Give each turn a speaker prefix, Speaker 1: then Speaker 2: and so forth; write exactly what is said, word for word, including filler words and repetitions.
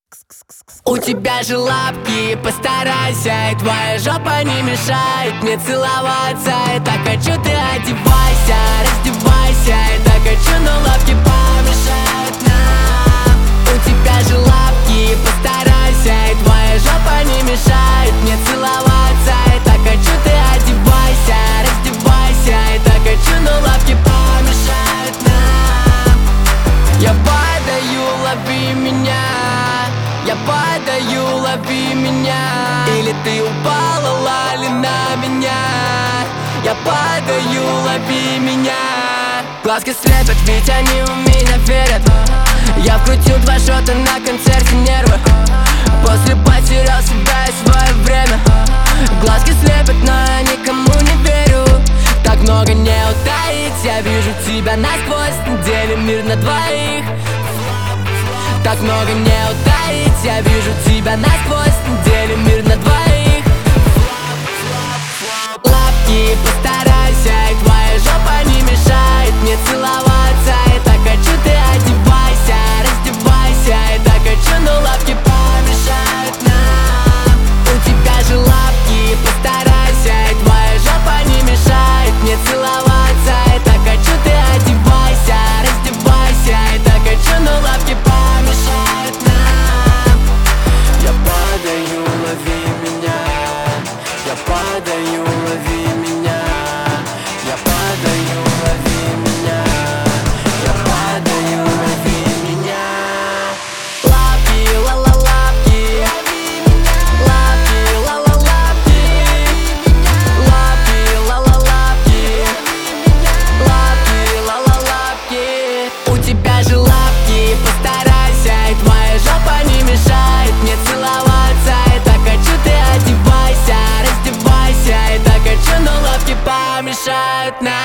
Speaker 1: У тебя же лапки, постарайся, и твоя жопа не мешает мне целоваться. Я так хочу, ты одевайся, раздевайся. Я так хочу, но лапки помешают нам. У тебя же лапки, постарайся, и твоя жопа не мешает мне целоваться. Я так хочу, ты одевайся, раздевайся. Я так хочу, но лапки помешают нам. Я падаю, лови меня. Я падаю, лови меня. Или ты упала, лали на меня. Я падаю, лови меня. Глазки слепят, ведь они в меня верят. Я вкрутил два шота на концерте, нервы. После потерял себя и свое время. Глазки слепят, но я никому не верю. Так много не утаить, я вижу тебя насквозь. Делим мир на двоих. Так много не утаить, я вижу тебя насквозь. Делим мир на двоих. Лапки, постарайся, и твоя жопа не мешает мне целоваться. Я так хочу, ты одевайся, раздевайся. Я так хочу, но лапки помешают нам. У тебя же лапки, постарайся, и твоя жопа не мешает мне целоваться. Я так хочу, ты одевайся, раздевайся. Я так хочу, но лапки помешают нам. Я падаю, лови меня. Я падаю, лови меня. Я падаю, лови меня. Я падаю, лови меня. Лапки, ла-ла-лапки. Лапки, ла-ла-лапки. Лапки, ла-ла-лапки. Лапки, ла-ла-лапки. У тебя же лапки, постарайся, и твоя жопа не мешает мне целоваться. Я так хочу, ты одевайся, раздевайся. Я так хочу, но лапки помешают нам.